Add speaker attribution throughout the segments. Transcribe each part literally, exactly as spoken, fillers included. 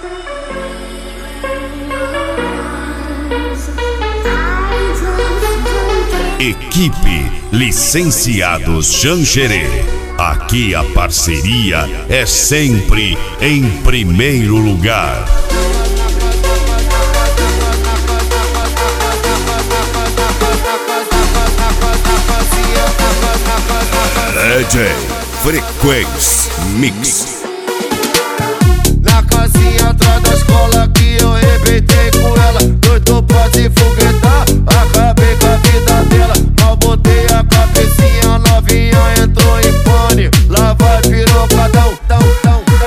Speaker 1: Equipe Licenciados Xanxerê. Aqui a parceria é sempre em primeiro lugar. D J Frequência Mix.
Speaker 2: Na casinha atrás da escola que eu arrebentei com ela. Doido pra se foguetar, acabei com a vida dela. Mal botei a cabecinha, novinha entrou em pane. Lá vai pirocadão, tão, tão, tão.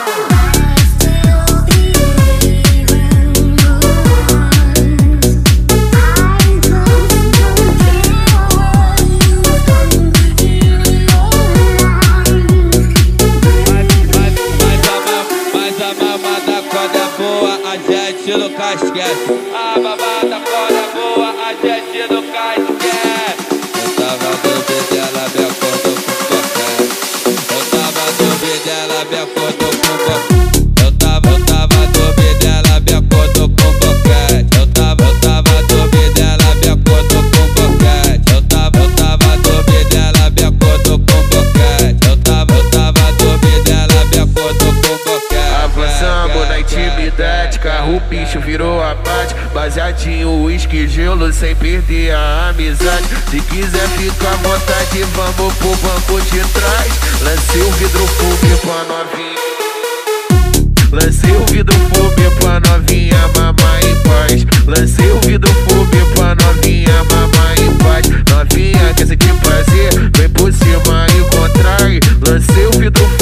Speaker 3: A gente nunca esquece. A babada quando é boa, a gente nunca esquece. Eu tava no vídeo, ela me acordou com boquete. Eu tava no vídeo, ela me acordou com boquete. Eu tava, eu tava no vídeo, ela me acordou com boquete. Eu tava, eu tava no vídeo, ela me acordou com boquete. Eu tava, eu tava no vídeo, ela me acordou com boquete. Eu tava, eu tava no vídeo, ela me acordou com boquete.
Speaker 2: Avançamos na intimidade, carro o bicho virou a parte. Baseadinho, uísque, gelo, sem perder a amizade. Se quiser ficar à vontade, vamos pro banco de trás. Lancei o vidro fumê pra novinha. Lancei o vidro fumê pra novinha, mamar em paz. Lancei o vidro fumê pra novinha, mamar em paz. Novinha quer sentir prazer, vem por cima e contrai. Lancei o vidro fumê